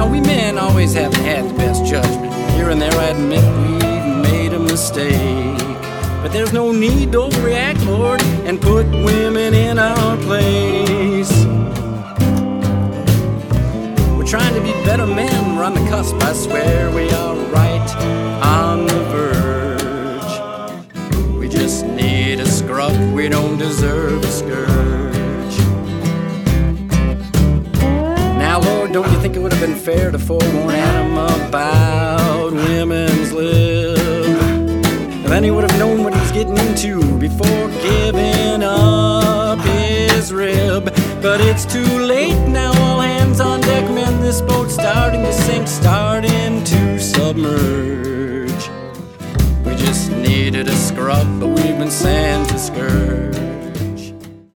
we men always haven't had the best judgment. Here and there I admit we've made a mistake. But there's no need to overreact, Lord, and put women in our place. We're trying to be better men, we're on the cusp, I swear we are right on the verge. We just need a scrub, we don't deserve a scourge. Now, Lord, don't you think it would have been fair to forewarn Adam about women's lib? Then he would have known what he was getting into before giving up his rib. But it's too late now, all hands on deck, men. This boat's starting to sink, starting to submerge. We just needed a scrub, but we've been sent to scourge.